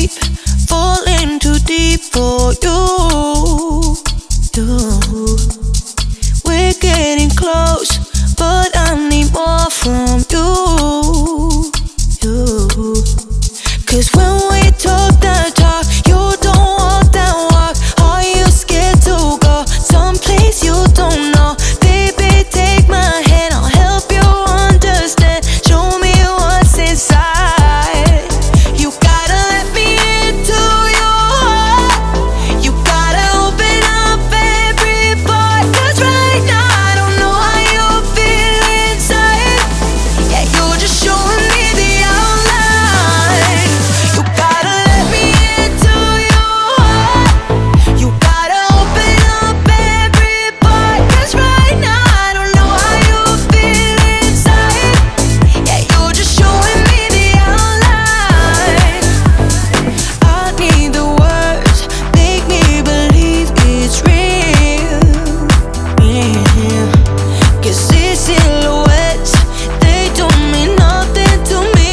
deep, falling too deep for you. We're getting close, but I need more from you. 'Cause when we talk that talk, you don't walk that walk. Are you scared to go someplace you don't know? Baby, take my hand, I'll help you understand. Show me what's inside. You gotta let me into your heart. You gotta open up every part. 'Cause right now I don't know how you feel inside. Yeah, you're just showing me the outline. You gotta let me into your heart. You gotta open up every part. 'Cause right now I don't know how you feel inside. Yeah, you're just showing me the outline. I need the words, make me believe it's real. Yeah. 'Cause these silhouettes, they don't mean nothing to me.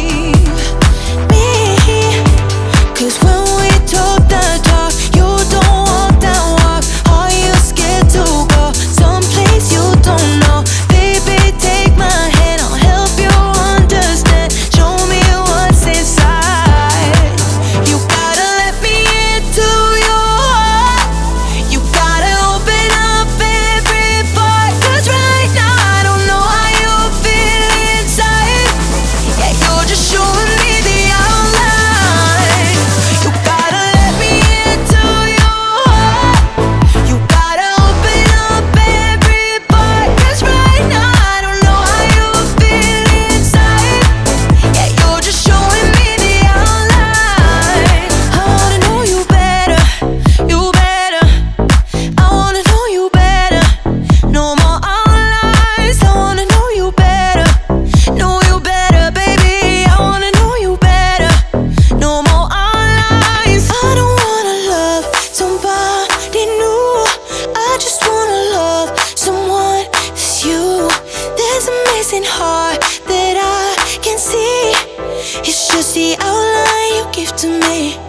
'Cause when we talk that talk, you don't walk that walk. Are you scared to go someplace you don't know? Baby, take my hand, I'll help you understand. Show me what's inside. You gotta let me into your heart. You gotta open up every part. 'Cause right now I don't know how you feel inside. Yeah, you're just showing me the outline. You gotta let me into your heart. You gotta open up every part. 'Cause right now I don't know how you feel inside. Yeah, you're just showing me the outline. I wanna know you better, you better. I wanna know you better. No more outlines. I wanna know you better, baby. I wanna know you better. No more outlines. I don't wanna love somebody new. I just wanna love someone that's you. There's a missing heart that I can see. It's just the outline you give to me.